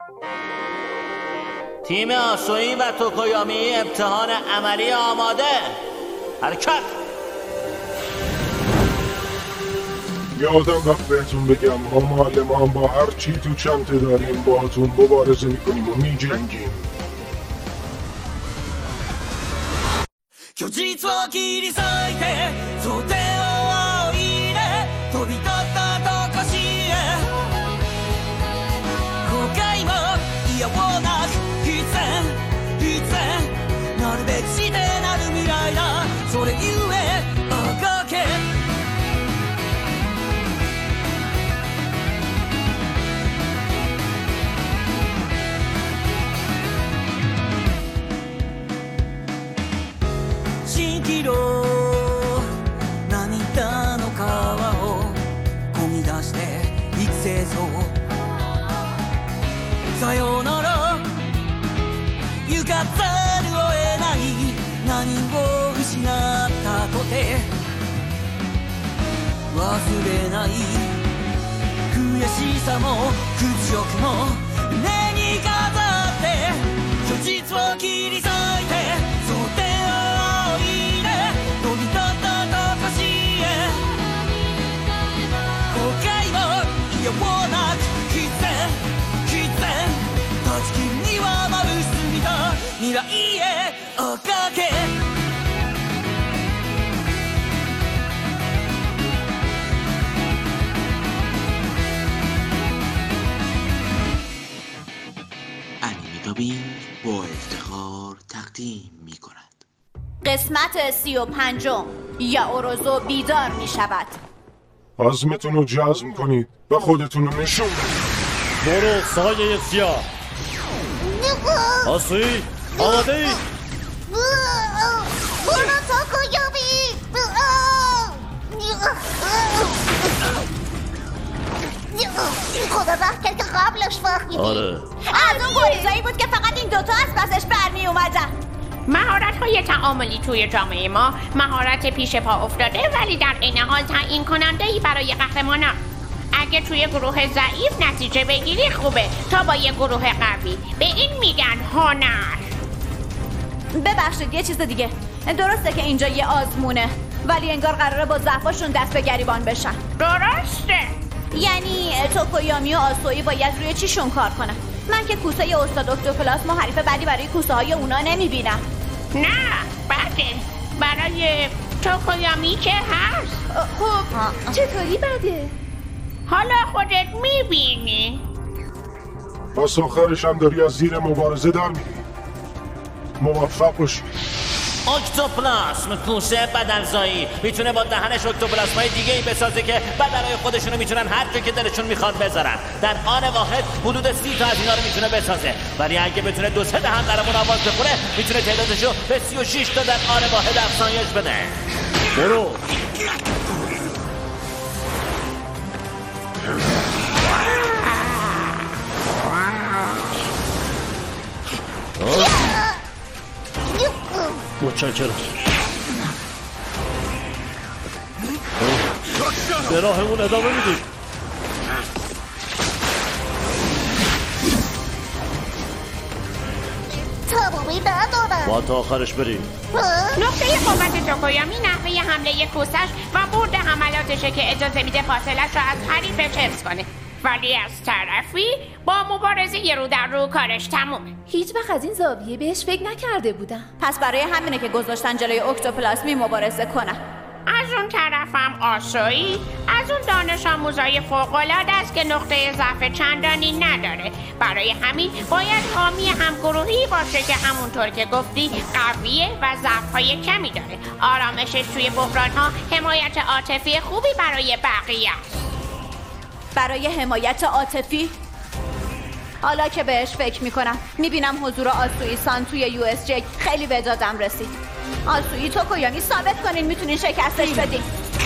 تیم آسوئی و توکویامی امتحان عملی آماده. حرکت. یادم رفت بهتون بگم ما معلمان با هر چی تو چنته داریم باهاتون مبارزه میکنیم و میجنگیم. 虚実を切り裂いて想定を追いね飛び立ったとこしへ後悔も嫌をなく必然なるべくしてなる未来だそれゆえあがけ蜃気楼涙の川をこみ出して育成像さよなら行かざるを得ない何を失ったとて忘れない悔しさも屈辱も胸に飾って虚実を切り裂いて想定を追いね飛び立ったとこしへ後悔も嫌をなく必然断ち切るにはまぶしすぎた未来へあがけ دابینگ با افتخار تقدیم می کند. قسمت 35 یاوروزو بیدار می شود. عزمتون رو جزم کنید و خودتون رو نشون بدید. برو سایه سیاه. آسوی آماده ای؟ برو توکویامی. خدا رحم کرد که قبلش فهمیدی. آره از اون گریزایی بود که فقط این دوتا از پسش برمی اومدن. مهارت‌های تعاملی توی جامعه ما مهارت پیش پا افتاده ولی در عین حال تعیین کننده‌ای برای قهرمانان. اگه توی گروه ضعیف نتیجه بگیری خوبه تا با یه گروه قوی. به این میگن هنر. ببخشید یه چیز دیگه. درسته که اینجا یه آزمونه ولی انگار قراره با ضعفاشون دست به گریبان بشن. درسته. یعنی توکویامی و آسوئی باید روی چیشون کار کنن؟ من که کوسه استاد اکتوپلاس حریف بدی برای کوسه های اونا نمیبینم. نه بده برای توکویامی که هست. خب چطوری بده؟ حالا خودت میبینی. پس آخرش هم داری از زیر مبارزه در میری. موفق باشی. اکتوپلاسم کوسه بدنزایی میتونه با دهنش اکتوپلاسمای دیگه ای بسازه که بدنهای خودشونو میتونن هر جا که دلشون میخواد بذارن. در آن واحد حدود 30 تا از اینا رو میتونه بسازه. ولی اگه بتونه 2-3 دهن درمون آواز بخوره میتونه تعدادشو به 36 تا در آن واحد افزایش بده. برو متشکرم. به راهمون ادامه میدیم. تمامی ندارم. ما تا آخرش بریم. نقطه قوت توکویامی نحوه حمله کوسش و برد حملاتشه که اجازه میده فاصلش رو از حریفش حفظ کنه. ولی از طرفی با مبارزه یه رو در رو کارش تمومه. هیچ وقت از این زاویه بهش فکر نکرده بودم. پس برای همینه که گذاشتن جلوی اکتوپلاسمی مبارزه کنن. از اون طرفم آسوئی از اون دانش آموزای فوق‌العاده است که نقطه ضعف چندانی نداره. برای همین باید حامی همگروهی باشه که همونطور که گفتی قویه و ضعف‌های کمی داره. آرامشش توی بحران‌ها حمایت عاطفی خوبی برای بقیه است. برای حمایت عاطفی؟ حالا که بهش فکر میکنم میبینم حضور آسوئی سان توی یو اس جی خیلی به دادم رسید. آسوئی توکویامی ثابت کنین میتونین شکستش بدین.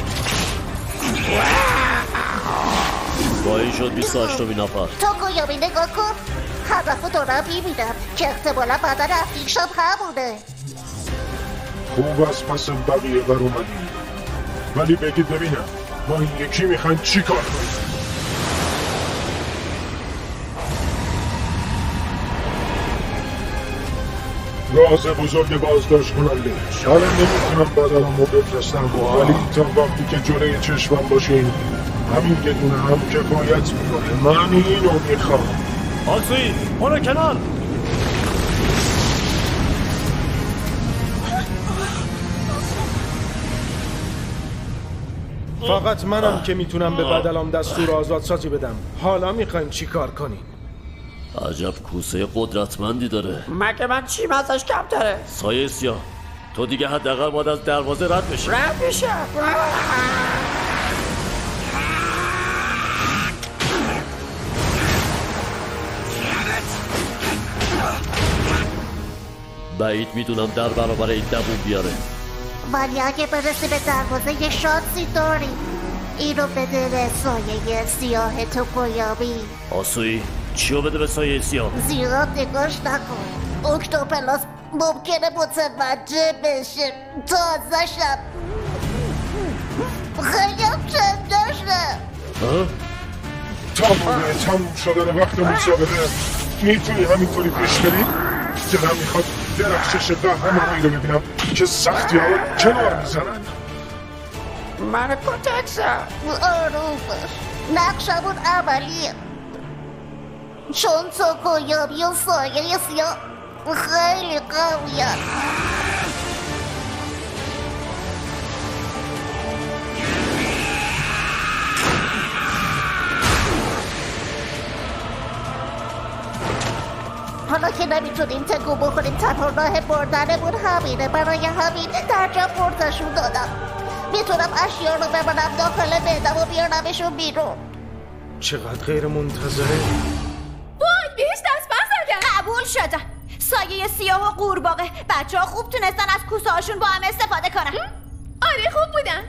با این شد 28 نفر. توکویامی نگاه کن. هدف دارم میبینم که احتمالا بدن افریشم همونه. خوب از پس بقیه بر اومدی. ولی بگید ببینم با این یکی میخواین چی کار کنید؟ راز بزرگ بازداشت کننده. الان نمیتونم بدنمو بفرستم ولی تا وقتی که جلوی چشمم باشین همین یه دونه هم کفایت میکنه. من اینو میخوام. آسوی برو کنار. فقط منم که میتونم به بدلام دستور آزادسازی بدم. حالا میخوایم چی کار کنیم؟ عجب کوسه قدرتمندی داره. مگه من چیم ازش کم داره؟ سایه سیاه تو دیگه حداقل باید از دروازه رد بشی. رد میشم. بعید میدونم در برابر این دوون بیاره. ولی اگه برسی به دروازه یه شانسی داریم. اینو بده به سایه سیاه توکویامی. آسوی چیو بده به سایه سیاه؟ زیاد نگاش نکن. اکتوپلاس ممکنه متوجه بشه. تازه‌شم خیلی هم چندشه. تموم شدن وقت مسابقه. میتونی همینطوری پیش بری؟ دلم میخواد درخشش قهرمانی رو ببینم که سختی ها رو کنار میزنن. من کتکسم. آروم باش. نقشمون عملیه. چون توکویامی و سایه سیاه خیلی قویه. حالا که نمیتونیم تکو بخوریم تنها راه بردنمون همینه. برای همین در جا پرتشون دادم. میتونم اشیا رو ببرم داخل معدم و بیارمشون بیرون. چقدر غیر منتظره. وای بهش دست زدن. قبول شدم. سایه سیاه و قورباغه بچه ها خوب تونستن از کوسه هاشون با هم استفاده کنن. آره خوب بودن.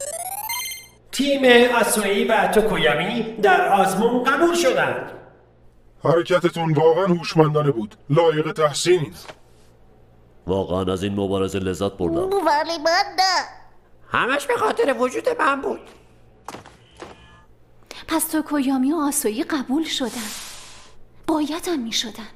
تیم آسوئی و توکویامی در آزمون قبول شدند. حرکتتون واقعا هوشمندانه بود. لایق تحسین. واقعا از این مبارزه لذت بردم. ولی من نه. همش به خاطر وجود من بود. پس توکویامی و آسوئی قبول شدن. بایدم می شدن.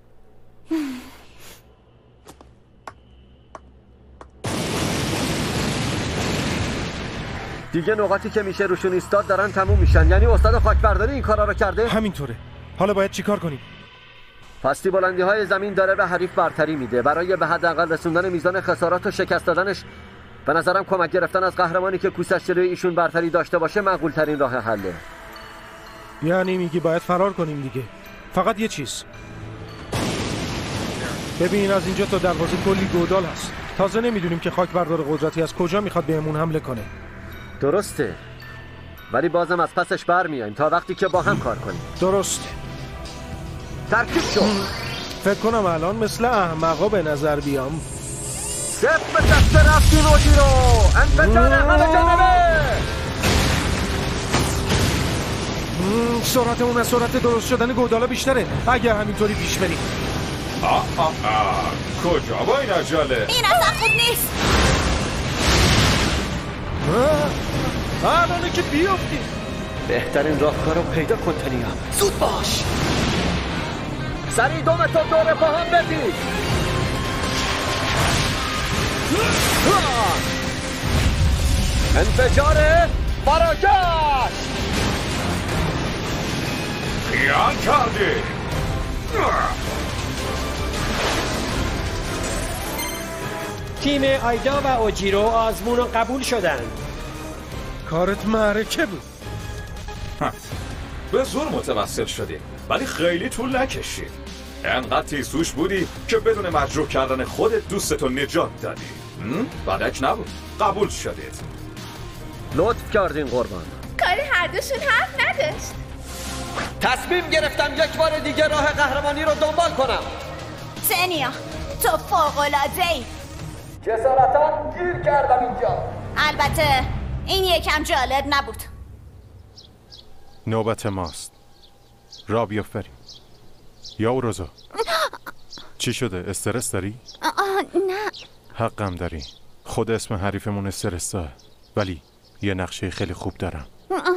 دیگه نقاطی که میشه روشون ایستاد دارن تموم میشن. یعنی استاد خاکبرداری این کارا رو کرده؟ همینطوره. حالا باید چیکار کنیم؟ پستی بلندی های زمین داره به حریف برتری میده. برای به حداقل رسوندن میزان خسارات و شکست دادنش به نظرم کمک گرفتن از قهرمانی که کوسش جلوی ایشون برتری داشته باشه معقول ترین راه حله. یعنی میگی باید فرار کنیم دیگه. فقط یه چیز. ببین از اینجا تا دروازه کلی گودال هست. تازه نمیدونیم که خاکبردار قدرتی از کجا میخواد بهمون حمله کنه. درسته. ولی بازم از پسش برمیایم تا وقتی که با هم کار کنیم. درسته. ترکیب شد. فکر کنم الان مثل احمقا به نظر بیام. دست به دست رفتیم و جیرو. انفجار همه جانبه. سرعتمون از سرعت درست شدن گودالا بیشتره. اگه همینطوری پیش بریم. کجا با این عجله؟ این اصلا خوب نیست. الانه که بیافتیم. بهترین راهکار رو پیدا کن تنیا. زود باش. سریع دوم تو دوره با هم بدید. انفجار فراکش. خیال کردی. تیم آیدا و اوجیرو آزمون رو قبول شدند. کارت معرکه بود. به زور متوسل شدی ولی خیلی طول نکشید. انقدر تیزهوش بودی که بدون مجروح کردن خودت دوستتو نجات دادی. بدک نبود. قبول شدید. لطف کردین قربان. کار هر دوشون حرف نداشت. تصمیم گرفتم یک بار دیگه راه قهرمانی رو دنبال کنم. تنیا تو فوق‌العاده‌ای. جسارتا گیر کردم اینجا. البته این یکم جالب نبود. نوبت ماست. را بیافریم. یا اوروزا چی شده؟ استرس داری؟ نه حقم داری. خود اسم حریفمون استرسه ولی یه نقشه خیلی خوب دارم.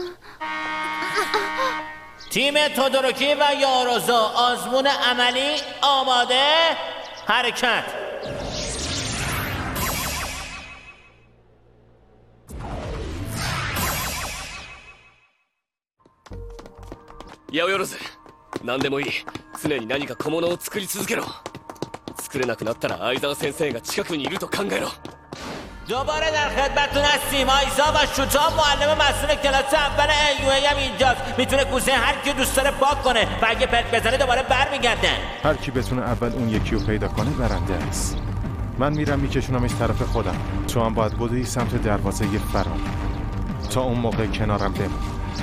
تیم تودوروکی و یاروزو آزمون عملی آماده؟ حرکت. 八百万何でもいい。常に何か小物を作り続けろ。作れなくなったら相沢先生が近くにいると考えろ。 دوباره در خدمتتون هستیم. آیزا و شوتا معلم مسئول کلاس اول ایوهی هم اینجاست. میتونه کوسه هر کی دوست داره پاک کنه و اگه پرت بزنه دوباره برمیگردن. هر کی بتونه اول اون یکی رو پیدا کنه برنده است. من میرم میکشونمش طرف خودم. تو هم باید بدوی سمت دروازه فرار. تا اون موقع کنارم بمون.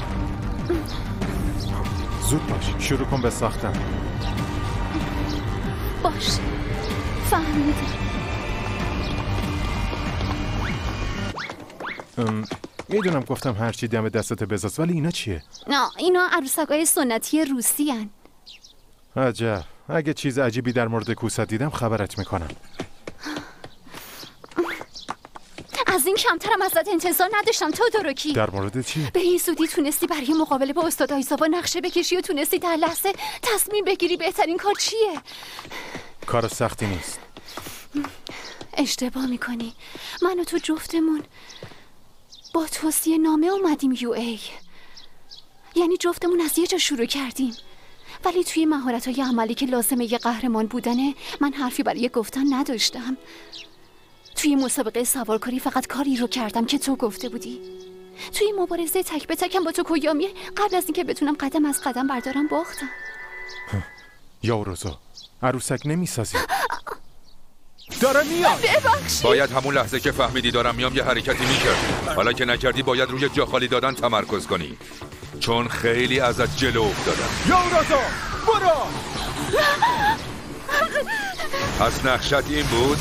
زود باش، شروع کن به ساختن. باش، فهمیدم. میدونم گفتم هرچی دم دستت بزاست، ولی اینا چیه؟ نه، اینا عروسکای سنتی روسی هن. عجب، اگه چیز عجیبی در مورد کوست دیدم خبرت میکنم. از این کمترم ازت انتظار نداشتم تودوروکی. در مورد چی؟ به این زودی تونستی برای مقابله با استاد آیزاوا نقشه بکشی و تونستی در لحظه تصمیم بگیری بهترین کار چیه؟ کار سختی نیست. اشتباه میکنی. من و تو جفتمون با توصیه نامه اومدیم UA. یعنی جفتمون از یه جا شروع کردیم. ولی توی مهارت‌های عملی که لازمه یه قهرمان بودنه من حرفی برای گفتن نداشتم. توی مسابقه سوارکاری فقط کاری رو کردم که تو گفته بودی. توی مبارزه تک به تکم با تو کویامی قبل از اینکه بتونم قدم از قدم بردارم باختم. یاوروزا، عروسک نمیسازی. داره میاد. ببخشید. باید همون لحظه که فهمیدی دارم میام یه حرکتی میکردی. حالا که نکردی باید روی جا خالی دادن تمرکز کنی، چون خیلی ازت جلو افتادم. یاوروزا برو. پس نقشت این بود؟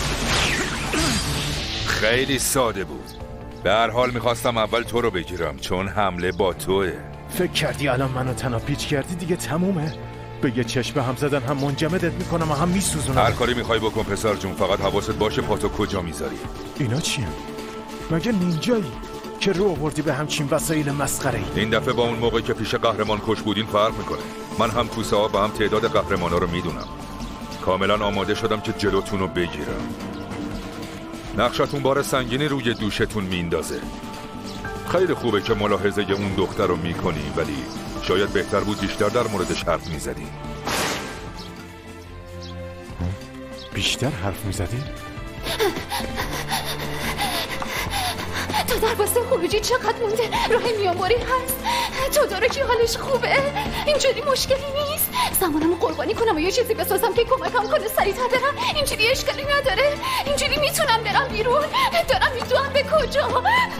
خیلی ساده بود. به هر حال میخواستم اول تو رو بگیرم چون حمله با توه. فکر کردی الان منو تنها پیچ کردی دیگه تمومه؟ به یه چشم هم زدن هم منجمدت میکنم و هم میسوزونم. هر کاری میخوای بکن پسر جون، فقط حواست باشه پاتو کجا میذاری. اینا چیه؟ مگه نینجایی که رو آوردی به همچین وسایل مسخره ای؟ این دفعه با اون موقعی که پیش قهرمان کش بودین فرق میکنه. من هم کوسه ها و هم تعداد قهرمانا رو میدونم. کاملا آماده شدم که جلوتون رو بگیرم. نقشتون بار سنگینی روی دوشتون میندازه. خیلی خوبه که ملاحظه اون دختر رو میکنی، ولی شاید بهتر بود بیشتر در موردش حرف میزدی. بیشتر حرف میزدی؟ تو دروازه خروجی چقدر مونده؟ راه میانبری هست؟ تودوروکی حالش خوبه؟ اینجوری مشکلی نیست؟ زمانمو قربانی کنم و یه چیزی بسازم که کمکم کنه سریعتر برم؟ اینجوری اشکالی نداره؟ اینجوری میتونم برم بیرون؟ دارم میدوام به کجا؟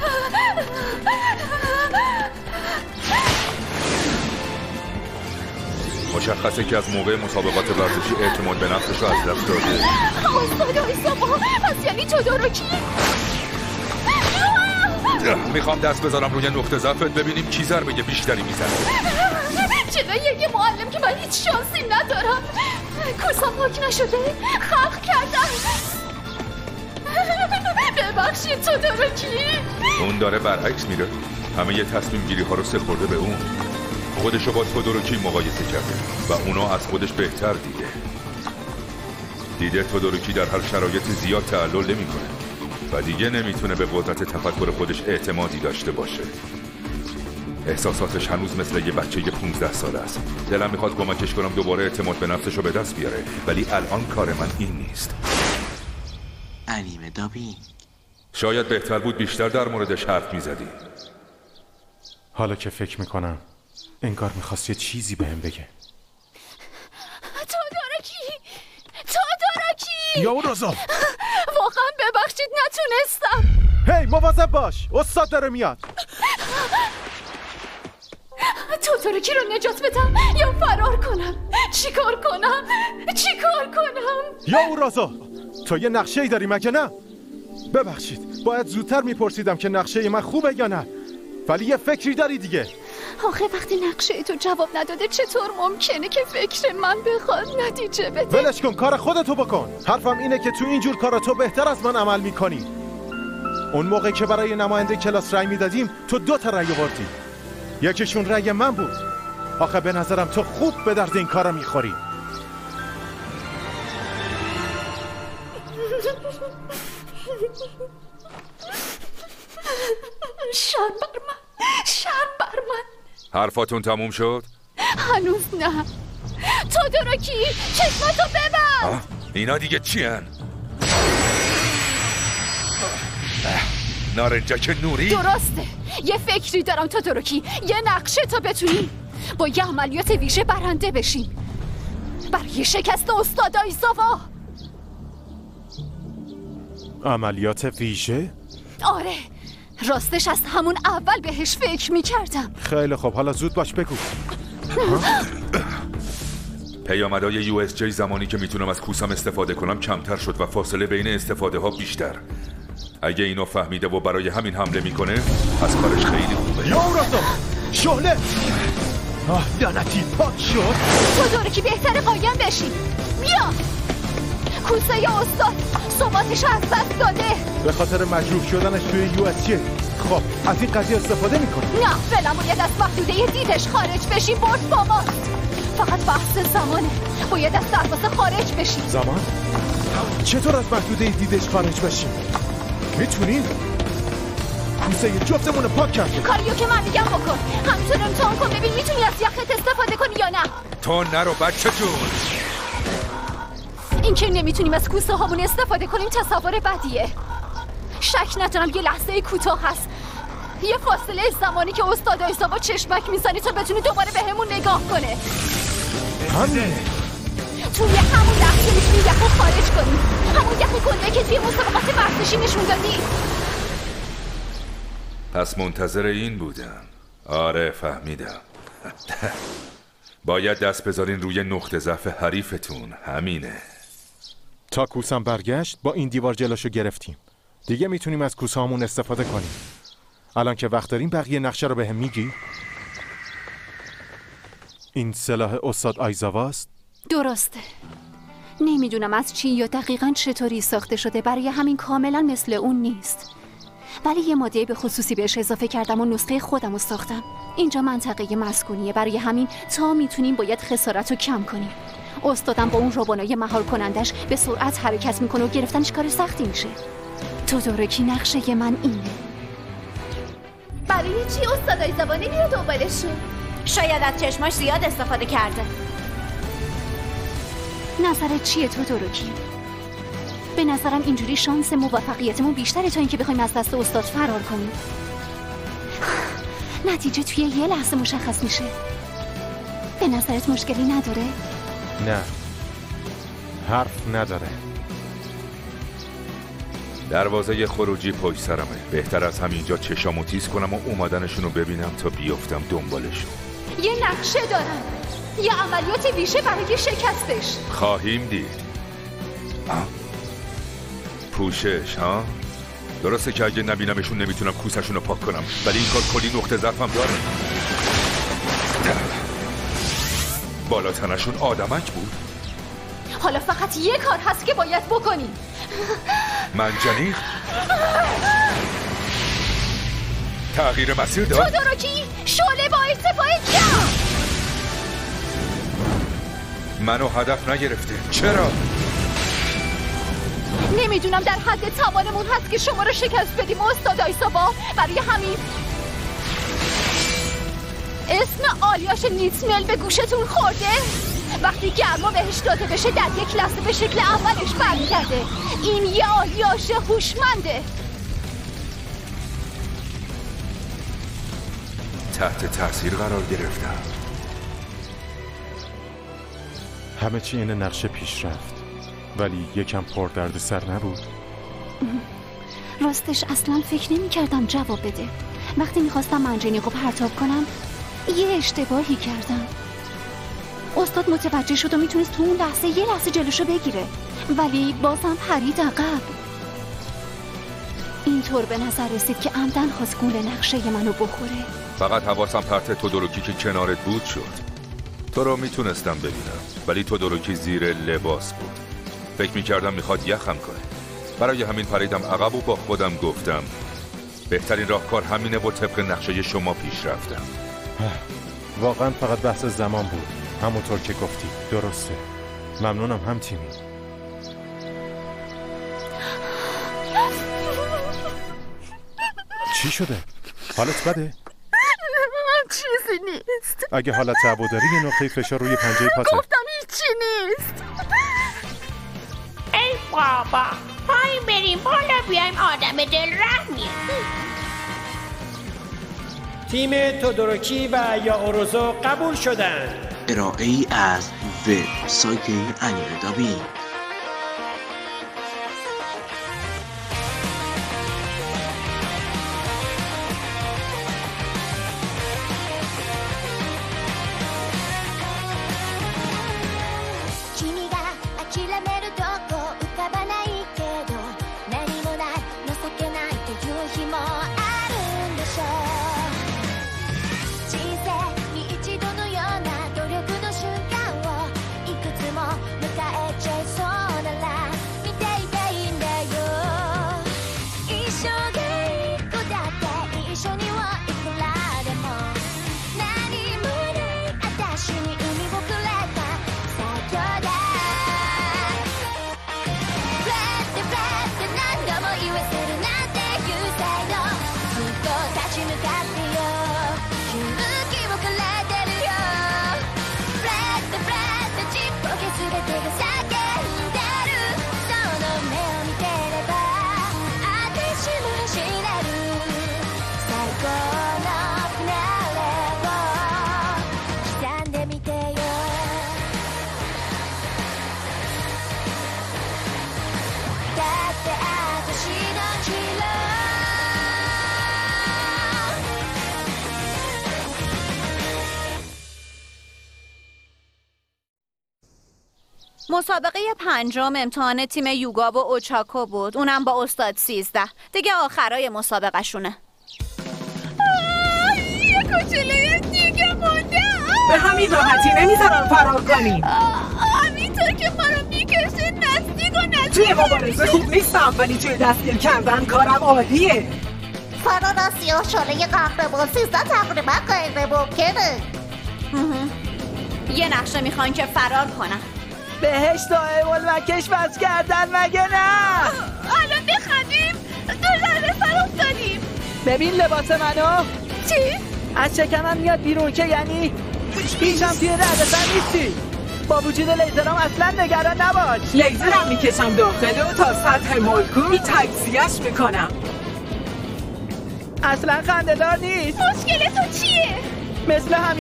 مشخصه که از موقع مسابقات ورزشی اعتماد به نفسش رو از دست داده. استاد آیزاوا، پس یعنی تودوروکی؟ میخوام دست بذارم روی نقطه ضعفت ببینیم کی ضربه بیشتری میزنه. جلوی یه معلم که من هیچ شانسی ندارم. کوسم پاک نشده، خلق کردم. ببخشید تودوروکی. اون داره برعکس میره. همه یه تصمیم گیری ها رو سپرده به اون. خودشو با تودوروکی مقایسه کرده و اونا از خودش بهتر دیده تودوروکی در هر شرایط زیاد تعلل نمیکنه و دیگه نمیتونه به قدرت تفکر خودش اعتمادی داشته باشه. احساساتش هنوز مثل یه بچه 15 ساله است. دلم میخواد کمکش کنم دوباره اعتماد به نفسشو به دست بیاره، ولی الان کار من این نیست. انیمه دابینگ. شاید بهتر بود بیشتر در موردش حرف میزدی. حالا که فکر میکنم انگار میخواست یه چیزی بهم بگه. تودوروکی! یاوروزا! واقعا ببخشید نتونستم. هی مواظب باش، استاد داره میاد. تودوروکی رو نجات بدم یا فرار کنم؟ چیکار کنم؟ یاوروزا، تو یه نقشه‌ای داری مگه نه؟ ببخشید، باید زودتر میپرسیدم که نقشه من خوبه یا نه. ولی یه فکری داری دیگه. آخه وقتی نقشه تو جواب نداده چطور ممکنه که فکر من بخواد نتیجه بده؟ ولش کن، کار خودتو بکن. حرفم اینه که تو اینجور کارا تو بهتر از من عمل میکنی. اون موقع که برای نماینده کلاس رأی میدادیم تو 2 تا رأی آوردی. یکیشون رأی من بود. آخه به نظرم تو خوب به درد این کارا میخوری. شرم بر من، شرم بر من. حرفاتون تموم شد؟ هنوز نه. تودوروکی چشماتو ببند. اینا دیگه چی هن؟ نارنجک نوری؟ درسته. یه فکری دارم تودوروکی، یه نقشه تا بتونیم با یه عملیات ویژه برنده بشیم برای شکست استاد آیزاوا. عملیات ویژه؟ آره، راستش از همون اول بهش فکر میکردم. خیلی خب، حالا زود باش بگو. پیامدهای USJ زمانی که میتونم از کوسم استفاده کنم کمتر شد و فاصله بین استفاده ها بیشتر. اگه اینو فهمیده و برای همین حمله میکنه پس کارش خیلی خوبه. یا اوراسو شعله لعنتی پاک شد. تودوروکی بهتره قایم بشی. بیا. کوسه استاد ثباتش از دست داده به خاطر مجروح شدنش توی USJ. خب از این قضیه استفاده میکنه. نه، فعلا باید از محدوده دیدش خارج بشی. برد با ما. فقط بحث زمانه. باید از دروازه خارج بشی. زمان؟ چطور از محدوده دیدش خارج بشیم؟ میتونیم؟ کوسه جفتمون پاک کرده. کاریو که من میگم بکن. همینطور امتحان کن ببین میتونی از یخت استفاده کنی یا نه. تو نرو بچه جون. این که نمیتونیم از کوسه هامون استفاده کنیم تصور بدیه. شک ندارم یه لحظه کوتاه هست، یه فاصله زمانی که استاد آیزاوا چشمک میزنی تا بتونی دوباره به همون نگاه کنه. همینه. توی همون لحظه میتونی یخو خارج کنی. همون یخ گنده که توی مسابقات ورزشی نشون دادی. پس منتظر این بودم. آره فهمیدم. باید دست بذارین روی نقطه ضعف حریفتون. همینه. تا کوسم برگشت با این دیوار جلوشو گرفتیم. دیگه میتونیم از کوسه هامون استفاده کنیم. الان که وقت داریم بقیه نقشه رو به هم میگی؟ این سلاح استاد آیزاواست؟ درسته. نمیدونم از چی یا دقیقاً چطوری ساخته شده، برای همین کاملا مثل اون نیست. ولی یه ماده به خصوصی بهش اضافه کردم و نسخه خودم رو ساختم. اینجا منطقه مسکونیه، برای همین تا میتونیم باید خسارت رو کم کنیم. استادم با اون روبانای مهار کنندش به سرعت حرکت میکنه و گرفتنش کار سختی میشه. تودوروکی نقشه من اینه. برای چی استاد آیزاوا نمیره دنبالشون؟ شاید از چشماش زیاد استفاده کرده. نظرت چیه تودوروکی؟ به نظرم اینجوری شانس موفقیتمون بیشتره تا اینکه بخوایم از دست استاد فرار کنیم. نتیجه توی یه لحظه مشخص میشه. به نظرت مشکلی نداره؟ نه، حرف نداره. دروازه خروجی پشت سرمه. بهتر از همینجا چشامو تیز کنم و اومدنشونو ببینم تا بیافتم دنبالشون. یه نقشه دارم، یه عملیات ویژه برای شکستش. خواهیم دید. پوشش ها؟ درسته که اگه نبینمشون نمیتونم کوسشون رو پاک کنم، ولی این کار کلی نقطه ضعفم داره. بالا تنشون آدمک بود. حالا فقط یه کار هست که باید بکنی. منجنیق تغییر مسیر داد. تودوروکی شعله با ارتفاع کم. منو هدف نگرفته. چرا؟ نمیدونم، در حد توانمون هست که شما رو شکست بدیم استاد آیزاوا. برای همین اسم آلیاش لیتمل به گوشتون خورده؟ وقتی گرما بهش داده بشه در یک لحظه به شکل اولش برمیگرده. این یه آلیاش هوشمنده. تحت تاثیر قرار گرفتم. همه چی این نقشه پیش رفت، ولی یکم پر درد سر نبود. راستش اصلا فکر نمی کردم جواب بده. وقتی میخواستم منجنیقو پرتاب کنم یه اشتباهی کردم. استاد متوجه شد و میتونست تو اون لحظه یه لحظه جلوشو بگیره، ولی بازم پرید عقب. اینطور به نظر رسید که عمدن خواست گول نقشه منو بخوره. فقط حواسم پرت تودوروکی که کنارت بود شد. تو رو میتونستم ببینم، ولی تودوروکی زیر لباس بود. فکر میکردم میخواد یخم کنه. برای همین پریدم عقب و با خودم گفتم بهترین راهکار همینه و طبق نقشه شما پیش رفتم. واقعا فقط بحث زمان بود. همونطور که گفتی درسته. ممنونم هم تیمی. چی شده؟ حالت بده؟ چیزی نیست. اگه حالت تعبو داری یه نقطه فشار روی پنجه پاته. گفتم هیچی نیست. ای بابا، پایین بریم بالا بیایم، آدم دل رحمی. تیم تودوروکی و یا اوروزو قبول شدند. ارائه ای از وبسایت انیمه دابی. مسابقه 5 امتحان تیم یوگا و اوچاکو بود، اونم با استاد 13. دیگه آخرای مسابقه شونه. یه کوچولوی دیگه مونده. به همین راحتی نمیذارم فرار کنی. همینطور که ما رو میکشه نزدیک توی مبارزه خوب نیستم، ولی توی دستگیر کردن کارم عالیه. فرار از سیاه شاله قهرمان 13 تقریبا غیر ممکنه. یه نقشه میخوان که فرار کنن. بهشت و اولمکش بس کردن مگه نه؟ الان بخندیم دو فرار افتادیم. ببین لباس منو. چی؟ از شکمم میاد بیرون که یعنی هیچم توی ردسر نیستی. با وجود لیزرام اصلا نگران نباش. لیزرم میکشم داخل و تا سطح ملکو تجزیه‌اش میکنم. اصلا خنده‌دار نیست. مشکل تو چیه؟ مثل همین.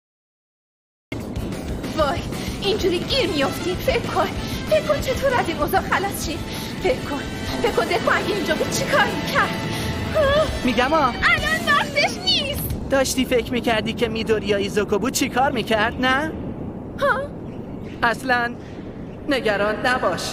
وای اینجوری گیر میافتیم. فکر کن چطور از این اوضاع خلاص شیم. فکر کن دکو اگه اینجا بود چی کار میکرد؟ میگم الان وقتش نیست. داشتی فکر میکردی که میدوری یا ایزوکو بود چی کار میکرد نه؟ اصلا نگران نباش.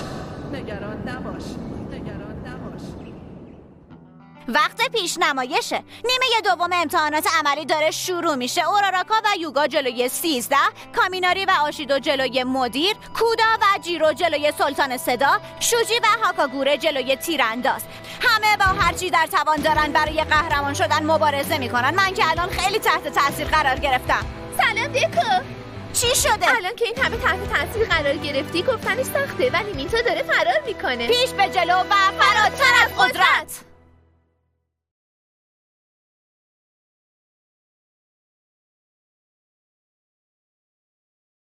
وقت پیشنمایشه. نیمه دوم امتحانات عملی داره شروع میشه. اوراراکا و یوگا جلوی 13، کامیناری و آشیدو جلوی مدیر، کودا و جیرو جلوی سلطان صدا، شوجی و هاکاگوره جلوی تیرانداز. همه با هرچی در توان دارن برای قهرمان شدن مبارزه میکنن. من که الان خیلی تحت تاثیر قرار گرفتم. سلام دکو. چی شده؟ الان که این همه تحت تاثیر قرار گرفتی گفتنش سخته، ولی میتا داره فرار میکنه. پیش به جلو و فراتر از قدرت.